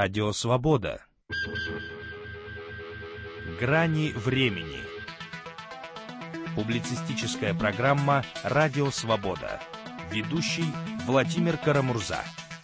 Радио Свобода. Грани времени. Публицистическая программа «Радио Свобода». Ведущий Владимир Карамурза.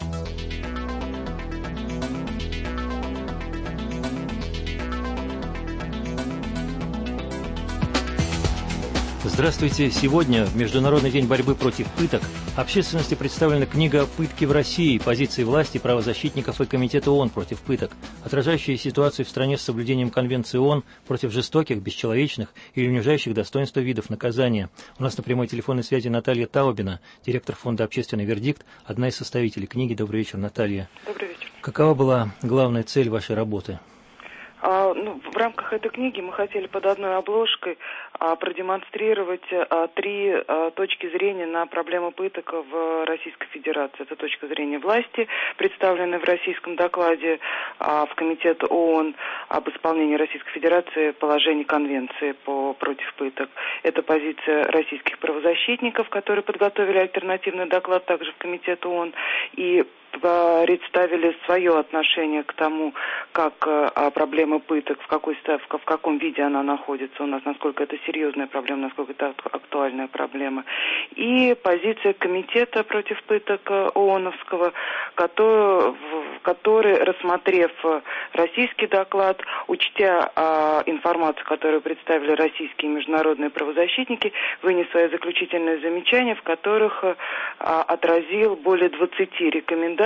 Здравствуйте! Сегодня, в Международный день борьбы против пыток, общественности представлена книга «Пытки в России. Позиции власти, правозащитников и Комитета ООН против пыток», отражающая ситуацию в стране с соблюдением Конвенции ООН против жестоких, бесчеловечных или унижающих достоинства видов наказания. У нас на прямой телефонной связи Наталья Таубина, директор фонда «Общественный вердикт», одна из составителей книги. Добрый вечер, Наталья. Добрый вечер. Какова была главная цель вашей работы? В рамках этой книги мы хотели под одной обложкой продемонстрировать три точки зрения на проблему пыток в Российской Федерации. Это точка зрения власти, представленная в российском докладе в Комитет ООН об исполнении Российской Федерации положений Конвенции против пыток. Это позиция российских правозащитников, которые подготовили альтернативный доклад также в Комитет ООН и представили свое отношение к тому, как проблема пыток, в каком виде она находится у нас, насколько это серьезная проблема, насколько это актуальная проблема. И позиция комитета против пыток ООНовского, который, рассмотрев российский доклад, учтя информацию, которую представили российские и международные правозащитники, вынес свои заключительные замечания, в которых отразил более 20 рекомендаций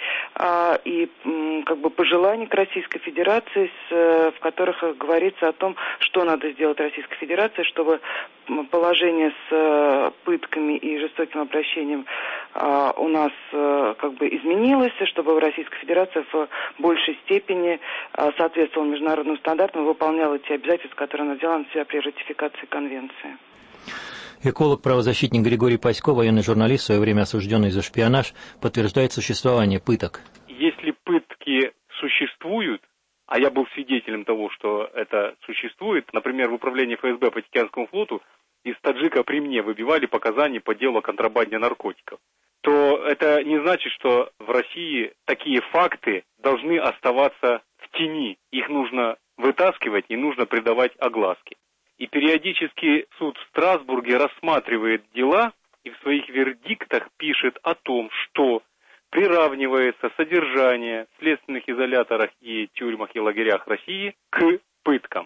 и пожеланий к Российской Федерации, в которых говорится о том, что надо сделать Российской Федерации, чтобы положение с пытками и жестоким обращением у нас изменилось, чтобы Российская Федерация в большей степени соответствовала международным стандартам и выполняла те обязательства, которые она взяла на себя при ратификации Конвенции. Эколог-правозащитник Григорий Пасько, военный журналист, в свое время осужденный за шпионаж, подтверждает существование пыток. Если пытки существуют, а я был свидетелем того, что это существует, например, в управлении ФСБ по Тихоокеанскому флоту из таджика при мне выбивали показания по делу о контрабанде наркотиков, то это не значит, что в России такие факты должны оставаться в тени. Их нужно вытаскивать и нужно придавать огласке. И периодически суд в Страсбурге рассматривает дела и в своих вердиктах пишет о том, что приравнивается содержание в следственных изоляторах и тюрьмах и лагерях России к пыткам.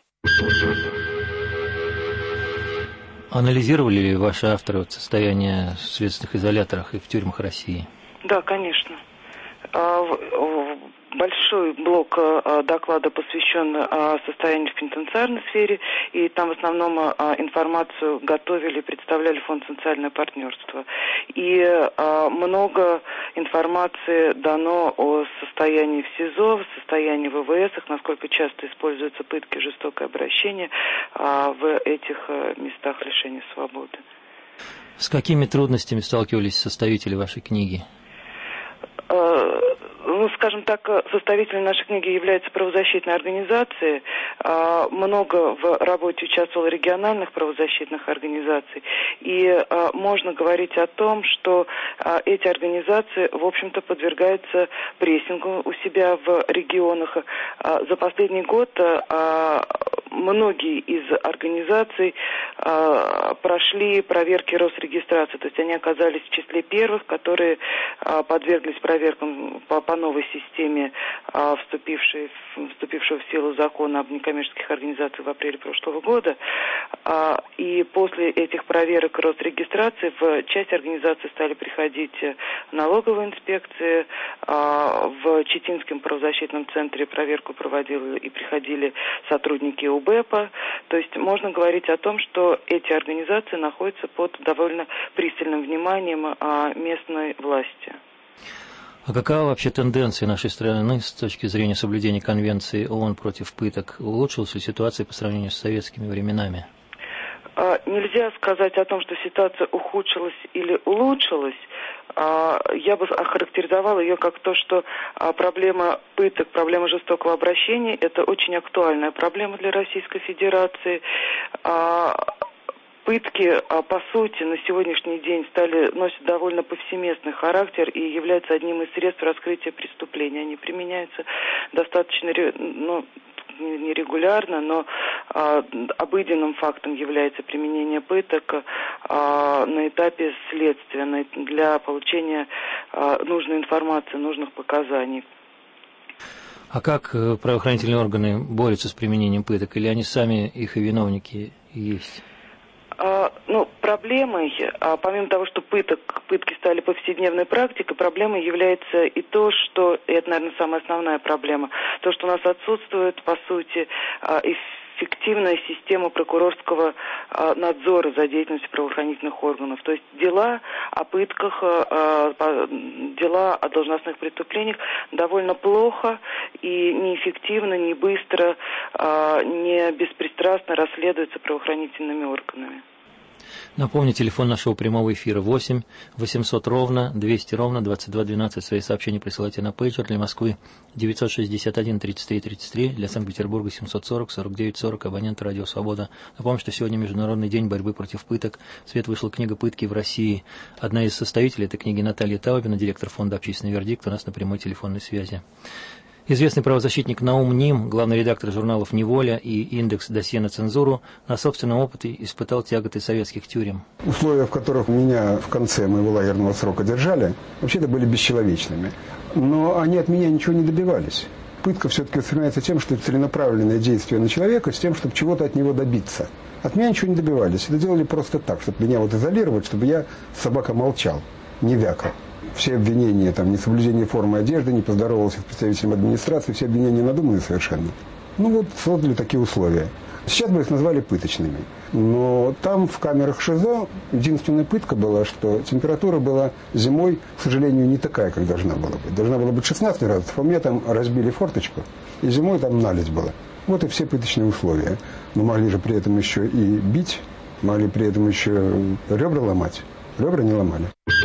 Анализировали ли ваши авторы состояние в следственных изоляторах и в тюрьмах России? Да, конечно. Большой блок доклада посвящен состоянию в пенитенциарной сфере, и там в основном информацию готовили и представляли Фонд «Социальное партнерство». И много информации дано о состоянии в СИЗО, состоянии в ВВС, насколько часто используются пытки, жестокое обращение в этих местах лишения свободы. С какими трудностями сталкивались составители вашей книги? Скажем так, составителем нашей книги являются правозащитные организации. Много в работе участвовало региональных правозащитных организаций. И можно говорить о том, что эти организации, в общем-то, подвергаются прессингу у себя в регионах. За последний год многие из организаций прошли проверки Росрегистрации. То есть они оказались в числе первых, которые подверглись проверкам по новой системе, вступившей в силу закона об некоммерческих организациях в апреле прошлого года. И после этих проверок Росрегистрации в часть организаций стали приходить налоговые инспекции. В Читинском правозащитном центре проверку проводили и приходили сотрудники УБЭПа. То есть можно говорить о том, что эти организации находятся под довольно пристальным вниманием местной власти. А какова вообще тенденция нашей страны с точки зрения соблюдения Конвенции ООН против пыток? Улучшилась ли ситуация по сравнению с советскими временами? Нельзя сказать о том, что ситуация ухудшилась или улучшилась. Я бы охарактеризовала ее как то, что проблема пыток, проблема жестокого обращения – это очень актуальная проблема для Российской Федерации. Пытки, по сути, на сегодняшний день носят довольно повсеместный характер и являются одним из средств раскрытия преступления. Они применяются достаточно, нерегулярно, но обыденным фактом является применение пыток на этапе следствия для получения нужной информации, нужных показаний. А как правоохранительные органы борются с применением пыток, или они сами их и виновники есть? Проблемой, помимо того, что пытки стали повседневной практикой, проблемой является и то, что, и это, наверное, самая основная проблема, то, что у нас отсутствует, по сути, эффективная система прокурорского надзора за деятельностью правоохранительных органов. То есть дела о пытках, дела о должностных преступлениях довольно плохо и неэффективно, не быстро, не беспристрастно расследуются правоохранительными органами. Напомню, телефон нашего прямого эфира 8 800 ровно 200 ровно 2212. Свои сообщения присылайте на пейджер. Для Москвы 961 33 33, для Санкт-Петербурга 740 49 40, абонент Радио Свобода. Напомню, что сегодня Международный день борьбы против пыток. В свет вышла книга «Пытки в России». Одна из составителей этой книги Наталья Таубина, директор фонда «Общественный вердикт», у нас на прямой телефонной связи. Известный правозащитник Наум Ним, главный редактор журналов «Неволя» и «Индекс. Досье на цензуру», на собственном опыте испытал тяготы советских тюрем. Условия, в которых меня в конце моего лагерного срока держали, вообще-то были бесчеловечными. Но они от меня ничего не добивались. Пытка все-таки воспринимается тем, что это целенаправленное действие на человека с тем, чтобы чего-то от него добиться. От меня ничего не добивались. Это делали просто так, чтобы меня изолировать, чтобы я, собака, молчал, не вякал. Все обвинения, несоблюдение формы одежды, не поздоровался с представителем администрации, все обвинения надуманные совершенно. Создали такие условия. Сейчас бы их назвали пыточными. Но там, в камерах ШИЗО, единственная пытка была, что температура была зимой, к сожалению, не такая, как должна была быть. Должна была быть 16 градусов, а мне там разбили форточку, и зимой там наледь была. Вот и все пыточные условия. Но могли же при этом еще и бить, могли при этом еще ребра ломать. Ребра не ломали.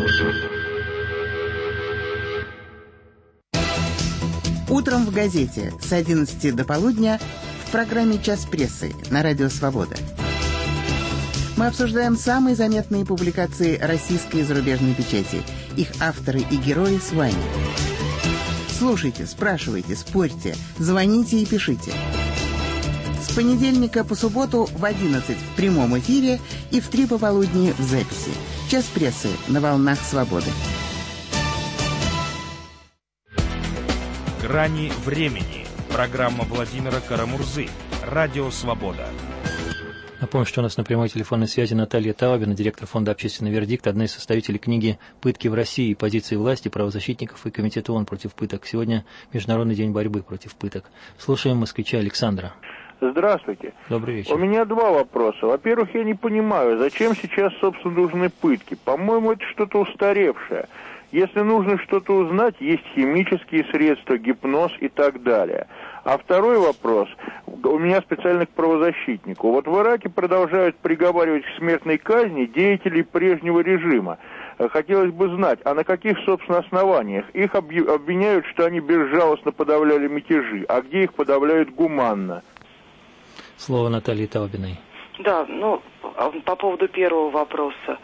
Утром в газете с 11 до полудня в программе «Час прессы» на Радио Свобода. Мы обсуждаем самые заметные публикации российской и зарубежной печати, их авторы и герои с вами. Слушайте, спрашивайте, спорьте, звоните и пишите. С понедельника по субботу в 11 в прямом эфире и в 3 пополудни в записи. «Час прессы» на волнах Свободы. «Грани времени». Программа Владимира Карамурзы. Радио Свобода. Напомню, что у нас на прямой телефонной связи Наталья Таубина, директор фонда «Общественный вердикт», одна из составителей книги «Пытки в России. Позиции власти, правозащитников и Комитета ООН против пыток». Сегодня Международный день борьбы против пыток. Слушаем москвича Александра. Здравствуйте. Добрый вечер. У меня два вопроса. Во-первых, я не понимаю, зачем сейчас, собственно, нужны пытки. По-моему, это что-то устаревшее. Если нужно что-то узнать, есть химические средства, гипноз и так далее. А второй вопрос, у меня специально к правозащитнику. Вот в Ираке продолжают приговаривать к смертной казни деятелей прежнего режима. Хотелось бы знать, а на каких, собственно, основаниях? Их обвиняют, что они безжалостно подавляли мятежи, а где их подавляют гуманно? Слово Натальи Таубиной. Да, по поводу первого вопроса.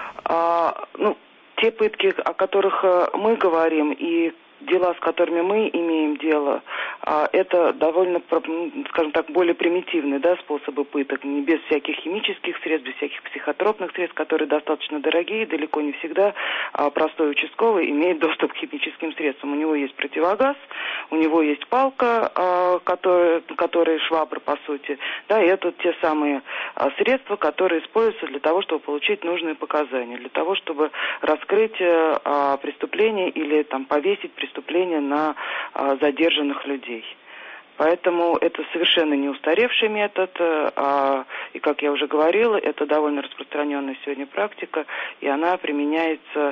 Те пытки, о которых мы говорим, и дела, с которыми мы имеем дело, это довольно, скажем так, более примитивные способы пыток, не без всяких химических средств, без всяких психотропных средств, которые достаточно дорогие, далеко не всегда простой участковый имеет доступ к химическим средствам. У него есть противогаз, у него есть палка, которая швабра, по сути, и это те самые средства, которые используются для того, чтобы получить нужные показания, для того, чтобы раскрыть преступление или повесить преступление на задержанных людей. Поэтому это совершенно не устаревший метод, и, как я уже говорила, это довольно распространенная сегодня практика, и она применяется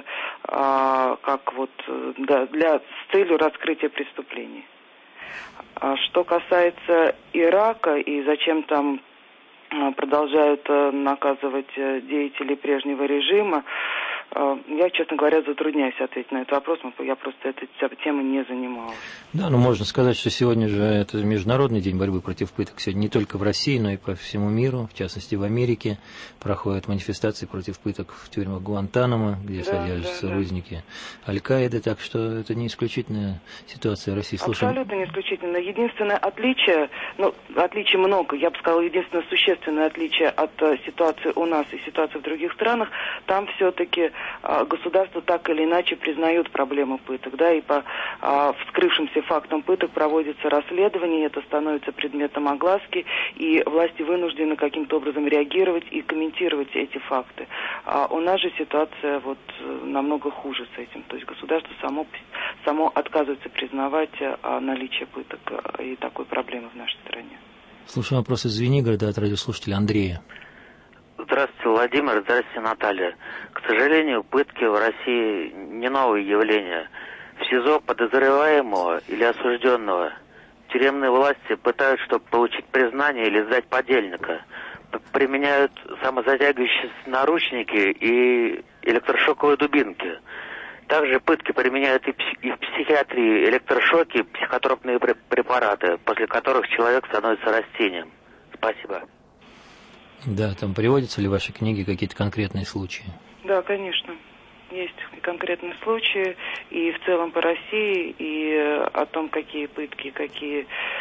с целью раскрытия преступлений. Что касается Ирака и зачем там продолжают наказывать деятелей прежнего режима, Я, честно говоря, затрудняюсь ответить на этот вопрос, я просто этой темой не занималась. Да, но можно сказать, что сегодня же это Международный день борьбы против пыток. Сегодня не только в России, но и по всему миру, в частности в Америке, проходят манифестации против пыток в тюрьмах Гуантанамо, где содержатся узники Аль-Каиды, так что это не исключительная ситуация в России. Абсолютно не исключительно. Единственное отличие, отличий много, я бы сказала, единственное существенное отличие от ситуации у нас и ситуации в других странах, там все-таки государство так или иначе признают проблему пыток, да, и по вскрывшимся фактам пыток проводится расследование, это становится предметом огласки, и власти вынуждены каким-то образом реагировать и комментировать эти факты. А у нас же ситуация намного хуже с этим, то есть государство само отказывается признавать наличие пыток и такой проблемы в нашей стране. Слушаем вопрос из Звенигорода от радиослушателя Андрея. Здравствуйте, Владимир. Здравствуйте, Наталья. К сожалению, пытки в России не новое явление. В СИЗО подозреваемого или осужденного тюремные власти пытаются, чтобы получить признание или сдать подельника, применяют самозатягивающиеся наручники и электрошоковые дубинки. Также пытки применяют и в психиатрии электрошоки, психотропные препараты, после которых человек становится растением. Спасибо. Да, там приводятся ли в вашей книге какие-то конкретные случаи? Да, конечно. Есть и конкретные случаи, и в целом по России, и о том, какие пытки, какие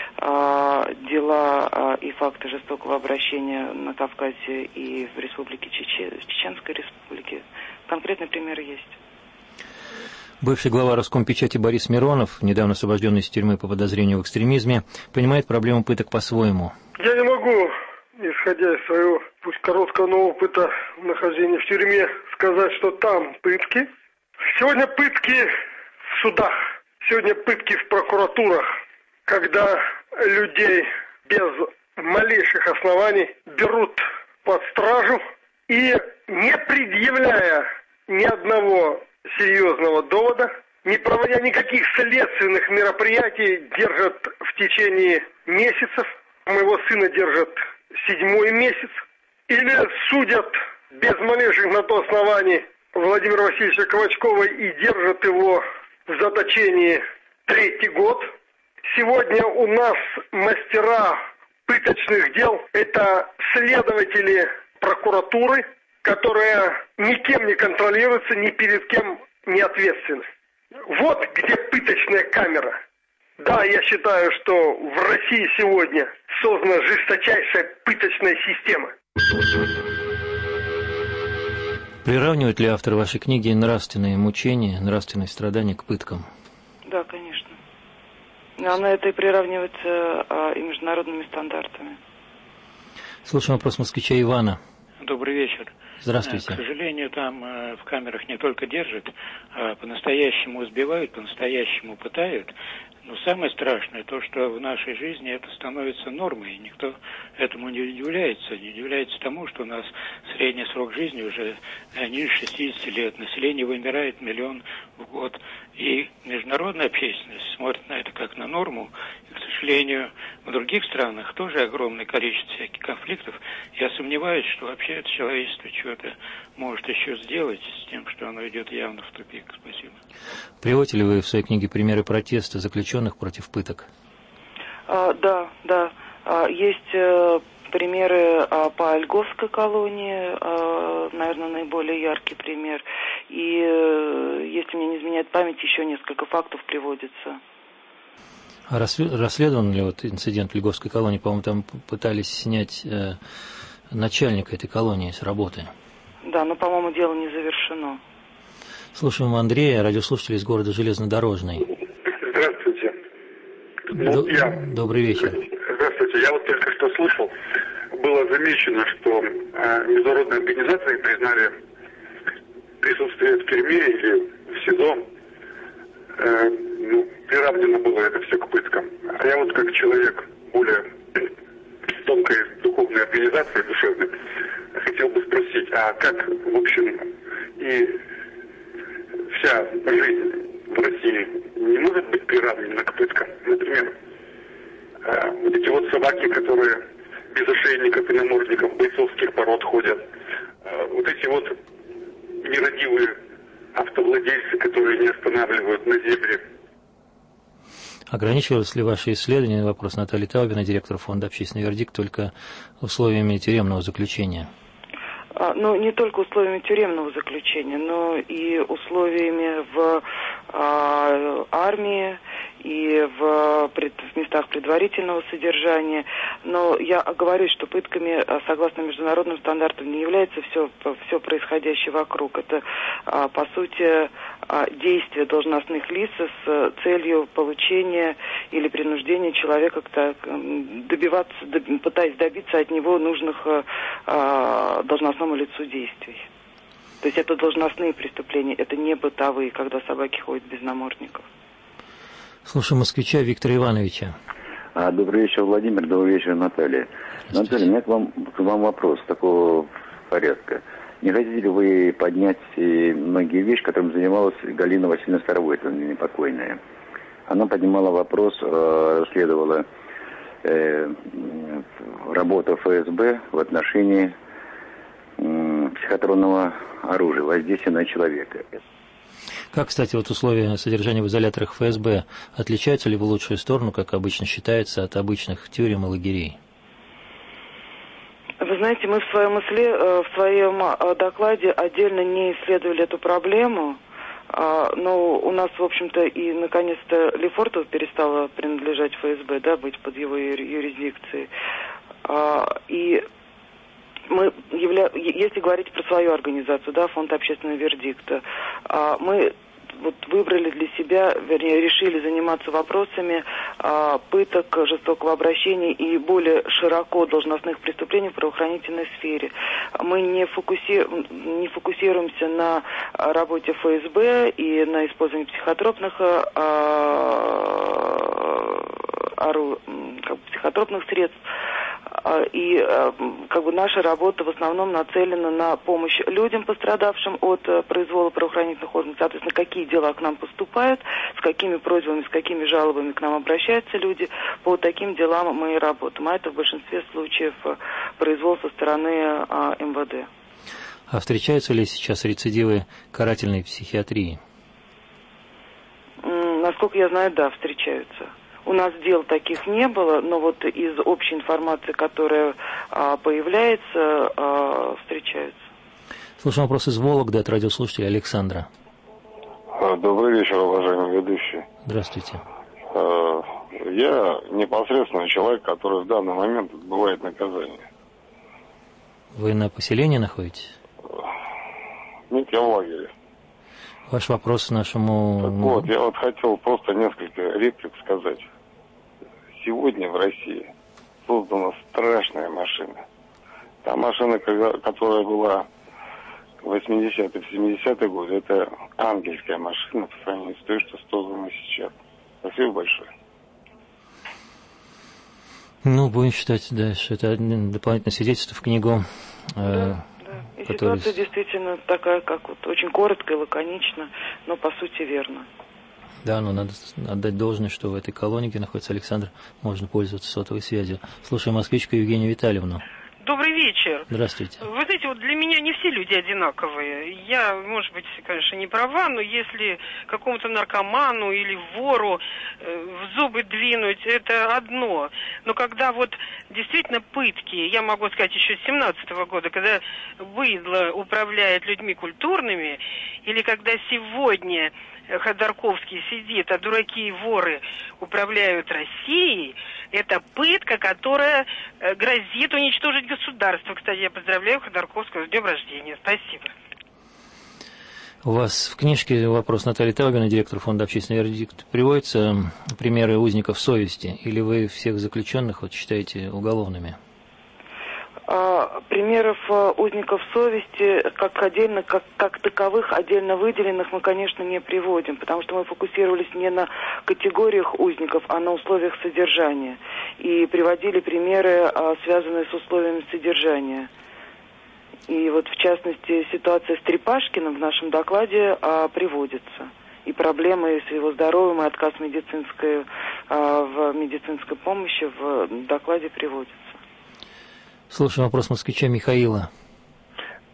дела и факты жестокого обращения на Кавказе и в Республике Чеченской Республике. Конкретные примеры есть. Бывший глава Роскомпечати Борис Миронов, недавно освобожденный из тюрьмы по подозрению в экстремизме, понимает проблему пыток по-своему. Я не могу, исходя из своего, пусть короткого, но опыта нахождения в тюрьме, сказать, что там пытки. Сегодня пытки в судах, сегодня пытки в прокуратурах, когда людей без малейших оснований берут под стражу и, не предъявляя ни одного серьезного довода, не проводя никаких следственных мероприятий, держат в течение месяцев. Моего сына держат 7-й месяц. Или судят без малейших на то оснований Владимира Васильевича Ковачкова и держат его в заточении 3-й год. Сегодня у нас мастера пыточных дел – это следователи прокуратуры, которая никем не контролируется, ни перед кем не ответственна. Вот где пыточная камера. Да, я считаю, что в России сегодня создана жесточайшая пыточная система. Приравнивает ли автор вашей книги нравственные мучения, нравственные страдания к пыткам? Да, конечно. Она это и приравнивается и международными стандартами. Слушаем вопрос москвича Ивана. Добрый вечер. Здравствуйте. К сожалению, там в камерах не только держат, а по-настоящему избивают, по-настоящему пытают. Но самое страшное то, что в нашей жизни это становится нормой, и никто этому не удивляется тому, что у нас средний срок жизни уже ниже 60 лет, население вымирает 1 миллион в год, и международная общественность смотрит на это как на норму, и, к сожалению, в других странах тоже огромное количество всяких конфликтов. Я сомневаюсь, что вообще это человечество что-то может еще сделать с тем, что оно идет явно в тупик. Спасибо. Приводите ли вы в своей книге примеры протеста заключенных против пыток? Да. Есть примеры по Ольговской колонии, наверное, наиболее яркий пример. И, если мне не изменяет память, еще несколько фактов приводится. А расследован ли инцидент в Льговской колонии? По-моему, там пытались снять начальника этой колонии с работы. Да, но, по-моему, дело не завершено. Слушаем Андрея, радиослушатель из города Железнодорожный. Здравствуйте. Добрый вечер. Здравствуйте. Я только что слышал, было замечено, что международные организации признали присутствие в тюрьме или в СИЗО, приравнено было это все к пыткам. А я как человек более тонкой духовной организации, душевной, хотел бы спросить, а как, в общем, и вся жизнь в России не может быть приравнена к пыткам? Например, эти собаки, которые без ошейников и намордников бойцовских пород ходят, эти нерадивые автовладельцы, которые не останавливают на зебре. Ограничивалось ли ваше исследование, вопрос Натальи Таубиной, директор фонда «Общественный вердикт», только условиями тюремного заключения? Ну, не только условиями тюремного заключения, но и условиями в армии и в местах предварительного содержания. Но я оговорюсь, что пытками, согласно международным стандартам, не является все происходящее вокруг. Это, по сути, действия должностных лиц с целью получения или принуждения человека пытаясь добиться от него нужных должностному лицу действий. То есть это должностные преступления, это не бытовые, когда собаки ходят без намордников. Слушаем москвича Виктора Ивановича. Добрый вечер, Владимир, добрый вечер, Наталья. Наталья, у меня к вам вопрос такого порядка. Не хотите ли вы поднять многие вещи, которыми занималась Галина Васильевна Старовойтова, непокойная? Она поднимала вопрос, расследовала работу ФСБ в отношении психотронного оружия, воздействия на человека. Как, кстати, вот условия содержания в изоляторах ФСБ отличаются ли в лучшую сторону, как обычно считается, от обычных тюрем и лагерей? Вы знаете, мы в своем докладе отдельно не исследовали эту проблему, но у нас, в общем-то, и, наконец-то, Лефортово перестала принадлежать ФСБ, да, быть под его юрисдикцией. И мы, если говорить про свою организацию, да, фонд общественного вердикта, мы выбрали для себя, вернее, решили заниматься вопросами пыток, жестокого обращения и более широко должностных преступлений в правоохранительной сфере. Мы не фокусируемся на работе ФСБ и на использовании психотропных средств. И наша работа в основном нацелена на помощь людям, пострадавшим от произвола правоохранительных органов. Соответственно, какие дела к нам поступают, с какими просьбами, с какими жалобами к нам обращаются люди, по таким делам мы и работаем. А это в большинстве случаев произвол со стороны МВД. А встречаются ли сейчас рецидивы карательной психиатрии? Насколько я знаю, да, встречаются. У нас дел таких не было, но вот из общей информации, которая появляется, встречаются. Слушаем вопрос из Вологды от радиослушателя Александра. Добрый вечер, уважаемый ведущий. Здравствуйте. Я непосредственно человек, который в данный момент отбывает наказание. Вы на поселении находитесь? Нет, я в лагере. Ваш вопрос нашему... Так вот, я хотел просто несколько реплик сказать. Сегодня в России создана страшная машина. Та машина, которая была в 80-е, в 70-е годы, это ангельская машина по сравнению с той, что создана сейчас. Спасибо большое. Будем считать, да, что это дополнительное свидетельство в книгу. И ситуация действительно такая, как очень коротко и лаконично, но по сути верно. Да, но надо отдать должное, что в этой колонии, где находится Александр, можно пользоваться сотовой связью. Слушаем москвичку Евгению Витальевну. Добрый вечер. Здравствуйте. Вы знаете, для меня не все люди одинаковые. Я, может быть, конечно, не права, но если какому-то наркоману или вору в зубы двинуть, это одно. Но когда действительно пытки, я могу сказать, еще с 17-го года, когда быдло управляет людьми культурными, или когда сегодня Ходорковский сидит, а дураки и воры управляют Россией, это пытка, которая грозит уничтожить государство. Кстати, я поздравляю Ходорковского с днем рождения. Спасибо. У вас в книжке вопрос Натальи Таубиной, директор фонда «Общественный вердикт», приводятся примеры узников совести, или вы всех заключенных считаете уголовными? Примеров узников совести как таковых, отдельно выделенных, мы, конечно, не приводим, потому что мы фокусировались не на категориях узников, а на условиях содержания. И приводили примеры, связанные с условиями содержания. И в частности, ситуация с Трепашкиным в нашем докладе приводится. И проблемы с его здоровьем, и отказ в медицинской помощи в докладе приводится. Слушаем вопрос москвича Михаила.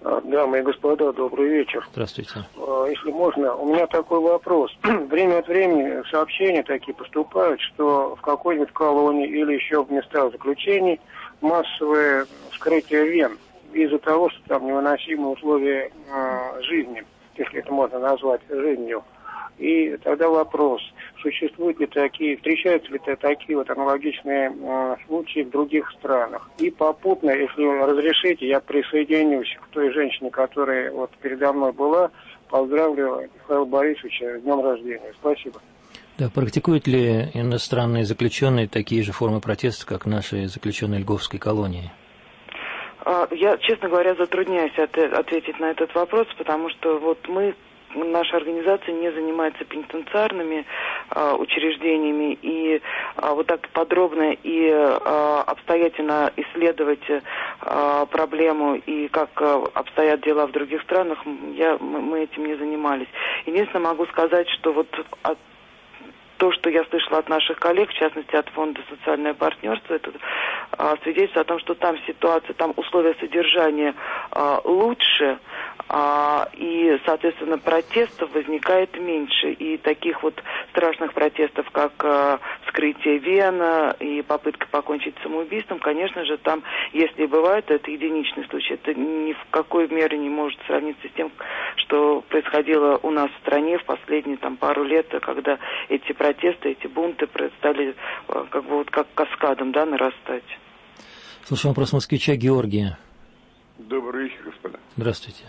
Дамы и господа, добрый вечер. Здравствуйте. Если можно, у меня такой вопрос. Время от времени сообщения такие поступают, что в какой-нибудь колонии или еще в местах заключений массовое вскрытие вен из-за того, что там невыносимые условия жизни, если это можно назвать жизнью. И тогда вопрос, существуют ли такие, встречаются ли такие вот аналогичные случаи в других странах. И попутно, если разрешите, я присоединюсь к той женщине, которая вот передо мной была, поздравлю Михаила Борисовича с днем рождения. Спасибо. Да, практикуют ли иностранные заключенные такие же формы протеста, как наши заключенные Льговской колонии? Я, честно говоря, затрудняюсь ответить на этот вопрос, потому что вот наша организация не занимается пенитенциарными учреждениями, и вот так подробно и обстоятельно исследовать проблему и как обстоят дела в других странах, мы этим не занимались. Единственное, могу сказать, что вот то, что я слышала от наших коллег, в частности от фонда «Социальное партнерство», это свидетельствует о том, что там ситуация, там условия содержания лучше, и, соответственно, протестов возникает меньше. И таких вот страшных протестов, как вскрытие вен и попытка покончить самоубийством, конечно же, там, если и бывает, это единичный случай. Это ни в какой мере не может сравниться с тем, что происходило у нас в стране в последние пару лет, когда эти протесты, эти бунты стали как каскадом, нарастать. Слушаем вопрос москвича Георгия. Добрый вечер, господа. Здравствуйте.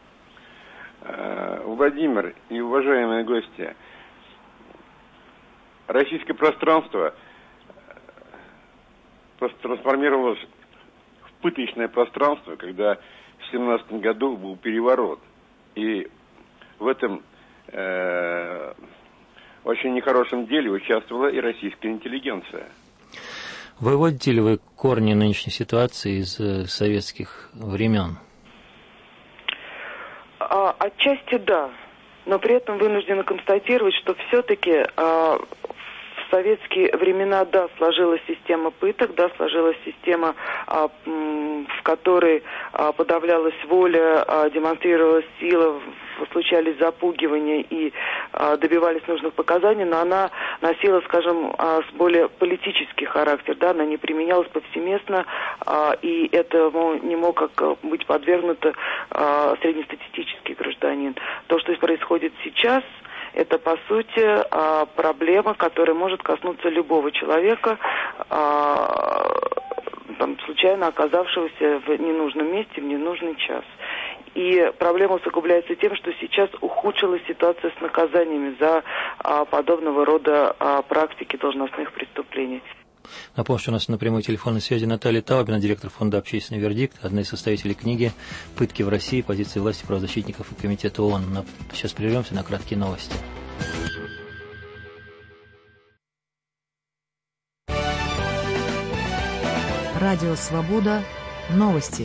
Владимир и уважаемые гости, российское пространство трансформировалось в пыточное пространство, когда в 1917 году был переворот. И в этом очень нехорошем деле участвовала и российская интеллигенция. Выводите ли вы корни нынешней ситуации из советских времен? Отчасти да, но при этом вынуждена констатировать, что все-таки в советские времена, сложилась система пыток, сложилась система, в которой подавлялась воля, демонстрировалась сила, случались запугивания и добивались нужных показаний, но она носила, скажем, более политический характер, она не применялась повсеместно, и это не мог быть подвергнуто среднестатистический гражданин. То, что происходит сейчас, это, по сути, проблема, которая может коснуться любого человека, случайно оказавшегося в ненужном месте в ненужный час. И проблема усугубляется тем, что сейчас ухудшилась ситуация с наказаниями за подобного рода практики должностных преступлений. Напомню, что у нас на прямой телефонной связи Наталья Таубина, директор фонда «Общественный вердикт», одна из составителей книги «Пытки в России. Позиции власти, правозащитников и Комитета ООН». Сейчас прервемся на краткие новости. Радио «Свобода». Новости.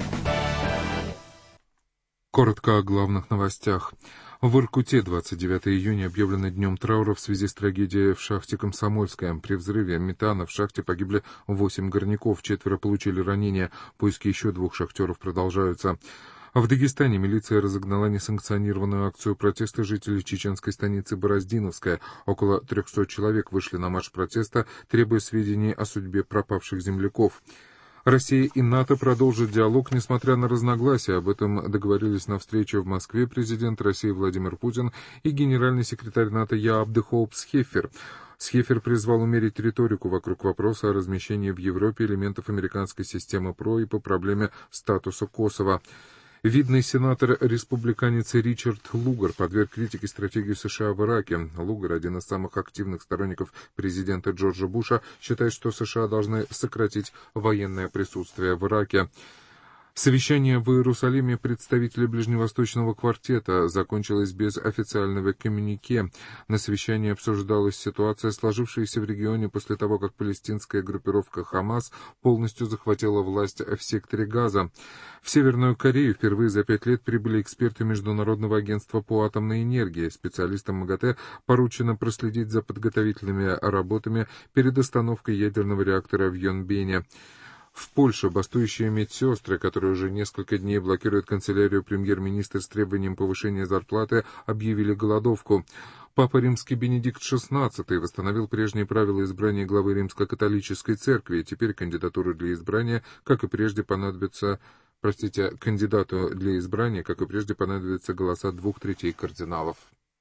Коротко о главных новостях. В Воркуте 29 июня объявлено днем траура в связи с трагедией в шахте «Комсомольская». При взрыве метана в шахте погибли 8 горняков, 4 получили ранения. Поиски еще 2 шахтеров продолжаются. В Дагестане милиция разогнала несанкционированную акцию протеста жителей чеченской станицы Бороздиновская. Около 300 человек вышли на марш протеста, требуя сведений о судьбе пропавших земляков. Россия и НАТО продолжат диалог, несмотря на разногласия. Об этом договорились на встрече в Москве президент России Владимир Путин и генеральный секретарь НАТО Яап де Хоуп Схеффер. Схеффер призвал умерить риторику вокруг вопроса о размещении в Европе элементов американской системы ПРО и по проблеме статуса Косово. Видный сенатор-республиканец Ричард Лугар подверг критике стратегию США в Ираке. Лугар, один из самых активных сторонников президента Джорджа Буша, считает, что США должны сократить военное присутствие в Ираке. Совещание в Иерусалиме представителей Ближневосточного квартета закончилось без официального коммюнике. На совещании обсуждалась ситуация, сложившаяся в регионе после того, как палестинская группировка «Хамас» полностью захватила власть в секторе Газа. В Северную Корею впервые за 5 лет прибыли эксперты Международного агентства по атомной энергии. Специалистам МАГАТЭ поручено проследить за подготовительными работами перед остановкой ядерного реактора в Йонбене. В Польше бастующие медсестры, которые уже несколько дней блокируют канцелярию премьер-министра с требованием повышения зарплаты, объявили голодовку. Папа Римский Бенедикт XVI восстановил прежние правила избрания главы Римско-католической церкви, и теперь кандидатура для избрания, как и прежде, кандидату для избрания, как и прежде, понадобятся голоса 2/3 кардиналов.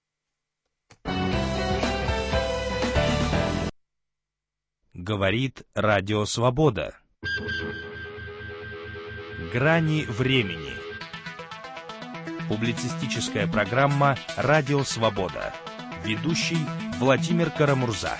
Говорит Радио Свобода. Грани времени. Публицистическая программа «Радио Свобода». Ведущий Владимир Карамурза.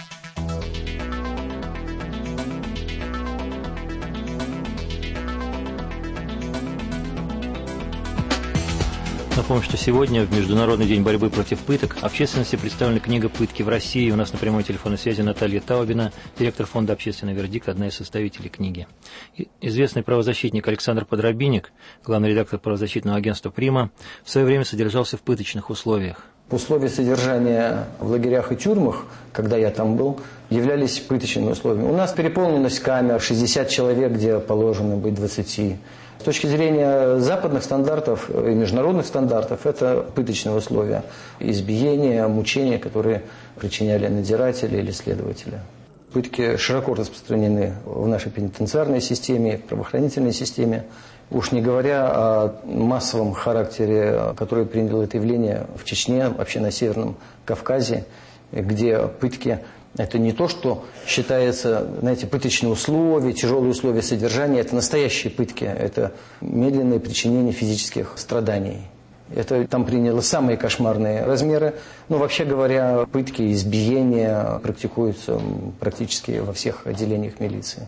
Напомню, что сегодня, в Международный день борьбы против пыток, общественности представлена книга «Пытки в России». У нас на прямой телефонной связи Наталья Таубина, директор фонда «Общественный вердикт», одна из составителей книги. Известный правозащитник Александр Подробинник, главный редактор правозащитного агентства «Прима», в свое время содержался в пыточных условиях. Условия содержания в лагерях и тюрьмах, когда я там был, являлись пыточными условиями. У нас переполненность камер, 60 человек, где положено быть 20. С точки зрения западных стандартов и международных стандартов, это пыточные условия. Избиения, мучения, которые причиняли надзиратели или следователи. Пытки широко распространены в нашей пенитенциарной системе, в правоохранительной системе. Уж не говоря о массовом характере, который приняло это явление в Чечне, вообще на Северном Кавказе, где пытки – это не то, что считается, знаете, пыточные условия, тяжелые условия содержания. Это настоящие пытки, это медленное причинение физических страданий. Это там приняло самые кошмарные размеры. Но вообще говоря, пытки, избиения практикуются практически во всех отделениях милиции.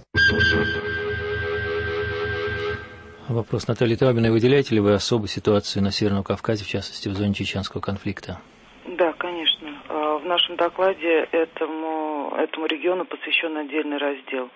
Вопрос Натальи Таубиной. Выделяете ли вы особую ситуацию на Северном Кавказе, в частности, в зоне чеченского конфликта? Да, конечно. В нашем докладе этому региону посвящен отдельный раздел.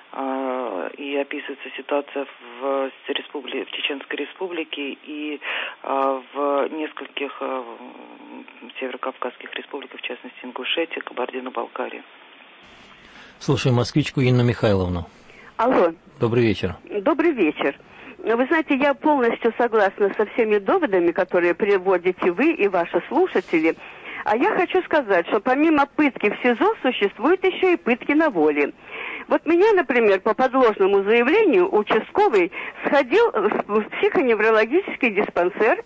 И описывается ситуация в Чеченской Республике и в нескольких северокавказских республиках, в частности, Ингушетии, Кабардино-Балкарии. Слушаем москвичку Инну Михайловну. Алло. Добрый вечер. Добрый вечер. Вы знаете, я полностью согласна со всеми доводами, которые приводите вы и ваши слушатели. А я хочу сказать, что помимо пытки в СИЗО существуют еще и пытки на воле. Вот меня, например, по подложному заявлению участковый сходил в психоневрологический диспансер.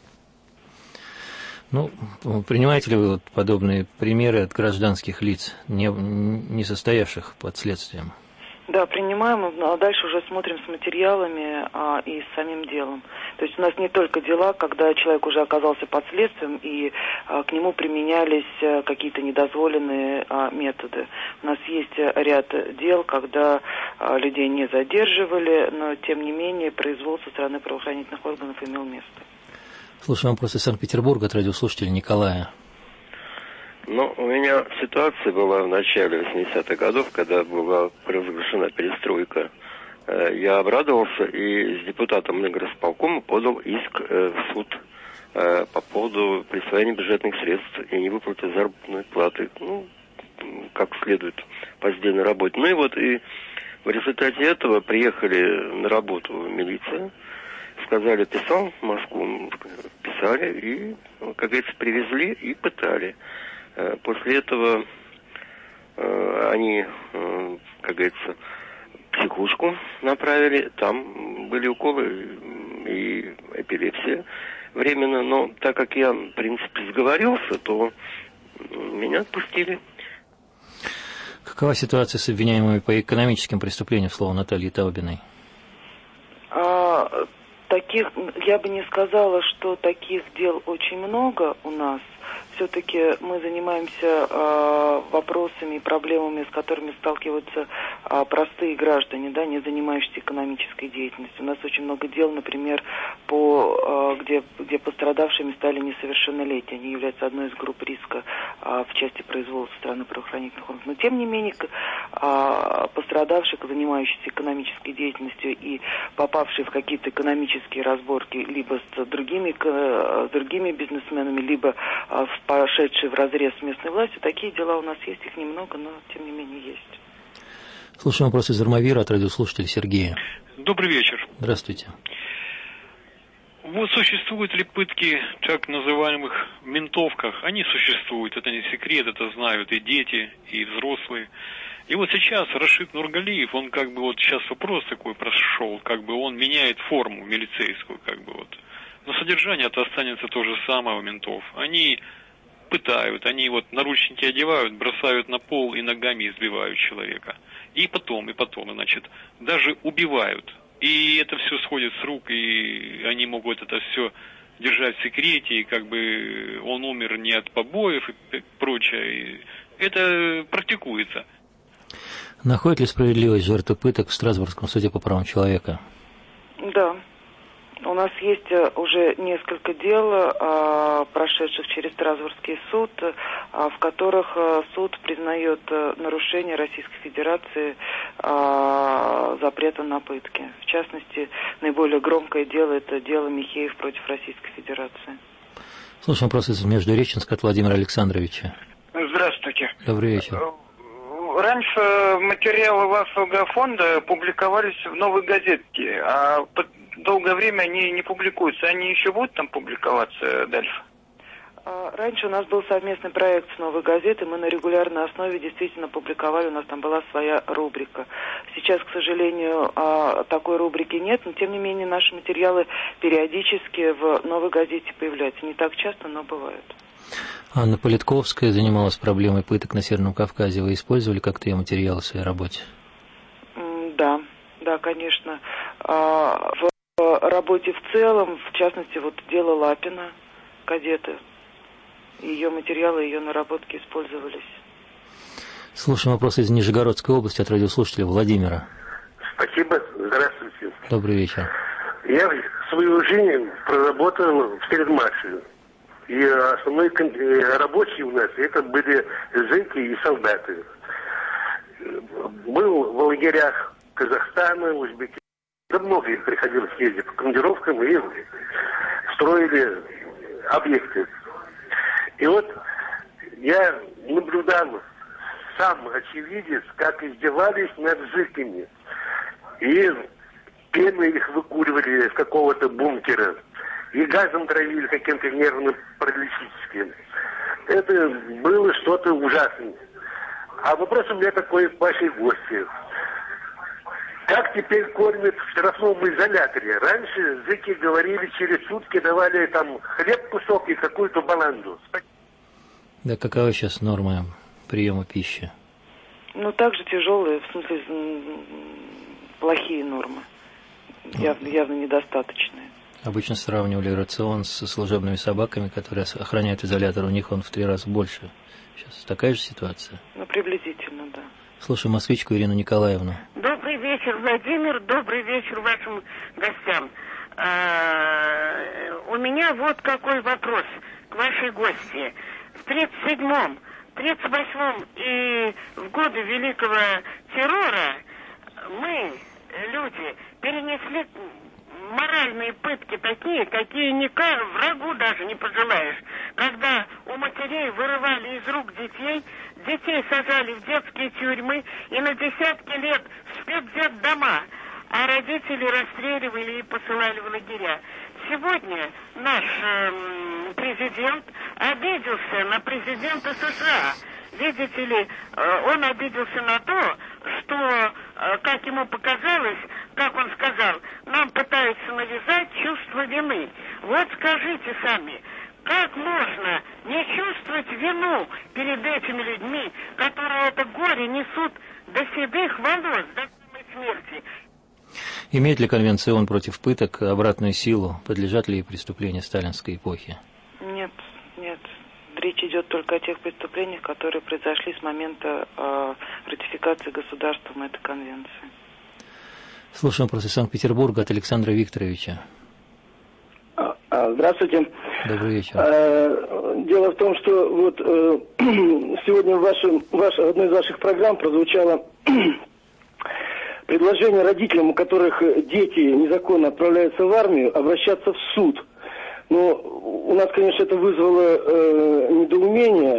Ну, принимаете ли вы подобные примеры от гражданских лиц, не состоявших под следствием? Да, принимаем, а дальше уже смотрим с материалами и с самим делом. То есть у нас не только дела, когда человек уже оказался под следствием и к нему применялись какие-то недозволенные методы. У нас есть ряд дел, когда людей не задерживали, но тем не менее произвол со стороны правоохранительных органов имел место. Слушаем вопрос из Санкт-Петербурга от радиослушателя Николая. Ну, у меня ситуация была в начале 80-х годов, когда была разрешена перестройка. Я обрадовался и с депутатом Энергосполкома подал иск в суд по поводу присвоения бюджетных средств и невыплаты заработной платы, ну, как следует по сделанной работе. Ну и вот и в результате этого приехали на работу милиция, сказали, писал в Москву, писали и, как говорится, привезли и пытали. После этого они, как говорится, психушку направили, там были уколы и эпилепсия временно, но так как я, в принципе, сговорился, то меня отпустили. Какова ситуация с обвиняемыми по экономическим преступлениям, слово Натальи Таубиной? Таких, я бы не сказала, что таких дел очень много у нас. Все-таки мы занимаемся вопросами и проблемами, с которыми сталкиваются простые граждане, да, не занимающиеся экономической деятельностью. У нас очень много дел, например, где пострадавшими стали несовершеннолетние. Они являются одной из групп риска в части произвола со стороны правоохранительных органов. Но тем не менее пострадавшие, занимающиеся экономической деятельностью и попавшие в какие-то экономические разборки либо с другими бизнесменами, либо пошедшие в разрез с местной властью, такие дела у нас есть, их немного, но тем не менее есть. Слушаем вопрос из Армавира от радиослушателя Сергея. Добрый вечер. Здравствуйте. Вот существуют ли пытки в так называемых ментовках? Они существуют, это не секрет, это знают и дети, и взрослые. И вот сейчас Рашид Нургалиев, он как бы вот сейчас вопрос такой прошел, как бы он меняет форму милицейскую, как бы вот. Но содержание-то останется то же самое у ментов. Они пытают, они вот наручники одевают, бросают на пол и ногами избивают человека. И потом, значит, даже убивают. И это все сходит с рук, и они могут это все держать в секрете, и как бы он умер не от побоев и прочее. И это практикуется. Находит ли справедливость жертвы пыток в Страсбургском суде по правам человека? Да. У нас есть уже несколько дел, прошедших через Страсбургский суд, в которых суд признает нарушение Российской Федерации запрета на пытки. В частности, наиболее громкое дело – это дело Михеев против Российской Федерации. Слушаем вопрос из Междуреченска от Владимира Александровича. Здравствуйте. Добрый вечер. Раньше материалы вашего фонда публиковались в «Новой газетке», а долгое время они не публикуются. Они еще будут там публиковаться дальше? Раньше у нас был совместный проект с «Новой газетой», мы на регулярной основе действительно публиковали, у нас там была своя рубрика. Сейчас, к сожалению, такой рубрики нет, но тем не менее наши материалы периодически в «Новой газете» появляются. Не так часто, но бывают. Анна Политковская занималась проблемой пыток на Северном Кавказе. Вы использовали как-то ее материалы в своей работе? Да, конечно. В работе в целом, в частности, вот дело Лапина, кадеты, ее материалы, ее наработки использовались. Слушаем вопрос из Нижегородской области от радиослушателя Владимира. Спасибо. Здравствуйте. Добрый вечер. Я свою жизнь проработал в Средмаше. И основной рабочие у нас это были зэки и солдаты. Был в лагерях Казахстана, Узбекистана. Да много их приходилось ездить по командировкам и строили объекты. И вот я наблюдал, сам очевидец, как издевались над зэками. И пеной их выкуривали из какого-то бункера. И газом травили каким-то нервно-паралитическим. Это было что-то ужасное. А вопрос у меня такой к вашей гости. Как теперь кормят в штрафном изоляторе? Раньше зэки говорили, через сутки давали там хлеб кусок и какую-то баланду. Да какова сейчас норма приема пищи? Ну, также тяжелые, в смысле, плохие нормы. Явно недостаточные. Обычно сравнивали рацион с служебными собаками, которые охраняют изолятор. У них он в 3 раза больше. Сейчас такая же ситуация? Ну, приблизительно, да. Слушаем москвичку Ирину Николаевну. Добрый вечер, Владимир. Добрый вечер вашим гостям. У меня вот какой вопрос к вашей гости. В 37-м, 38-м и в годы Великого террора мы, люди, перенесли моральные пытки такие, какие врагу даже не пожелаешь. Когда у матерей вырывали из рук детей сажали в детские тюрьмы и на десятки лет в спецдетдома, а родители расстреливали и посылали в лагеря. Сегодня наш президент обиделся на президента США. Видите ли, он обиделся на то, что, как ему показалось, как он сказал, нам пытаются навязать чувство вины. Вот скажите сами, как можно не чувствовать вину перед этими людьми, которые это горе несут до седых волос, до самой смерти? Имеет ли Конвенция ООН против пыток обратную силу? Подлежат ли ей преступления сталинской эпохи? Нет. Речь идет только о тех преступлениях, которые произошли с момента ратификации государством этой конвенции. Слушаем вопрос из Санкт-Петербурга от Александра Викторовича. Здравствуйте. Добрый вечер. Дело в том, что вот сегодня в одной из ваших программ прозвучало предложение родителям, у которых дети незаконно отправляются в армию, обращаться в суд. Но у нас, конечно, это вызвало недоумение.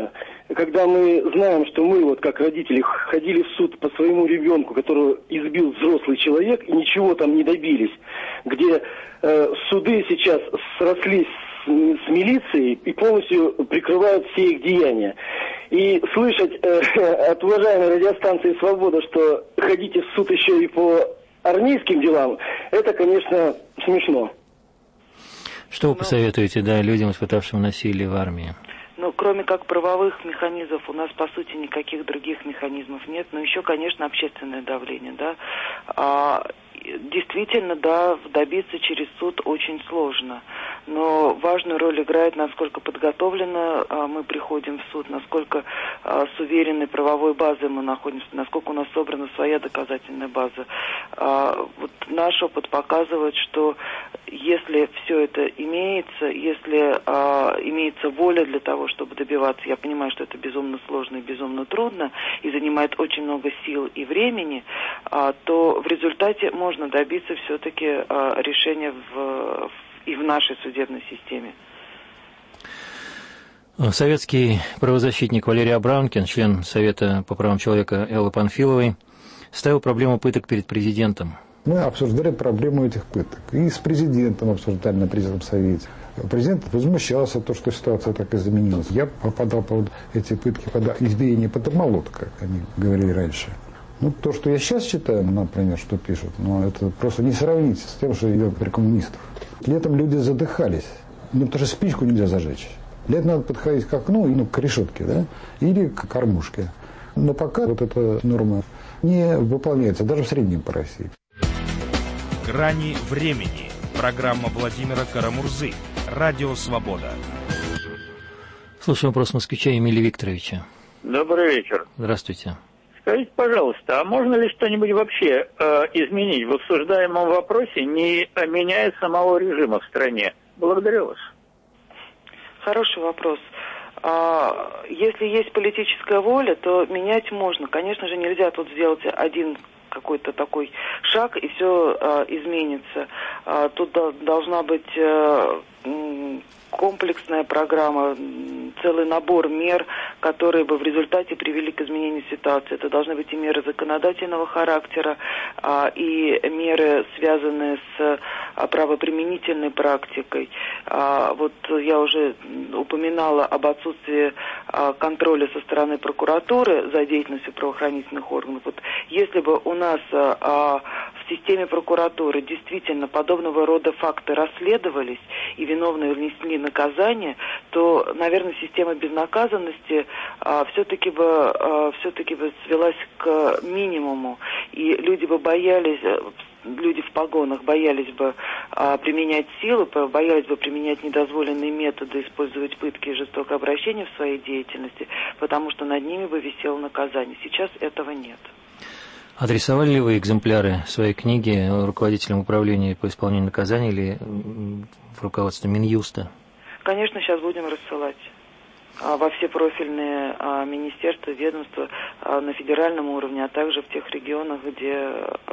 когда мы знаем, что мы, вот как родители, ходили в суд по своему ребенку, которого избил взрослый человек, и ничего там не добились, где суды сейчас срослись с милицией и полностью прикрывают все их деяния. И слышать от уважаемой радиостанции «Свобода», что ходите в суд еще и по армейским делам, это, конечно, смешно. Что вы посоветуете, людям, испытавшим насилие в армии? Ну, кроме как правовых механизмов, у нас, по сути, никаких других механизмов нет. Но еще, конечно, общественное давление, Действительно, добиться через суд очень сложно. Но важную роль играет, насколько подготовленно мы приходим в суд, насколько с уверенной правовой базой мы находимся, насколько у нас собрана своя доказательная база. Вот наш опыт показывает, что если все это имеется, если имеется воля для того, чтобы добиваться, я понимаю, что это безумно сложно и безумно трудно, и занимает очень много сил и времени, то в результате можно добиться все-таки решения и в нашей судебной системе. Советский правозащитник Валерий Абрамкин, член Совета по правам человека Эллы Панфиловой, ставил проблему пыток перед президентом. Мы обсуждали проблему этих пыток. И с президентом обсуждали на президентском совете. Президент возмущался, что ситуация так изменилась. Я попадал под эти пытки, под избиение под молот, как они говорили раньше. То, что я сейчас читаю, например, что пишут, это просто не сравнить с тем, что идет при коммунистах. Летом люди задыхались, потому что спичку нельзя зажечь. Летом надо подходить к окну, к решетке, или к кормушке. Но пока эта норма не выполняется, даже в среднем по России. «Грани времени». Программа Владимира Карамурзы. Радио «Свобода». Слушаем вопрос москвича Эмилия Викторовича. Добрый вечер. Здравствуйте. Скажите, пожалуйста, а можно ли что-нибудь вообще изменить в обсуждаемом вопросе, не меняя самого режима в стране? Благодарю вас. Хороший вопрос. Если есть политическая воля, то менять можно. Конечно же, нельзя тут сделать один какой-то такой шаг, и все изменится. Тут должна быть комплексная программа, целый набор мер, которые бы в результате привели к изменению ситуации. Это должны быть и меры законодательного характера, и меры, связанные с правоприменительной практикой. Вот я уже упоминала об отсутствии контроля со стороны прокуратуры за деятельностью правоохранительных органов. Вот если бы у нас в системе прокуратуры действительно подобного рода факты расследовались и виновные внесли наказание, то, наверное, система безнаказанности все-таки бы свелась к минимуму, и люди бы боялись, люди в погонах боялись бы применять силу, боялись бы применять недозволенные методы, использовать пытки и жестокое обращение в своей деятельности, потому что над ними бы висело наказание. Сейчас этого нет. Адресовали ли вы экземпляры своей книги руководителям управления по исполнению наказаний или в руководство Минюста? Конечно, сейчас будем рассылать во все профильные министерства, ведомства на федеральном уровне, а также в тех регионах, где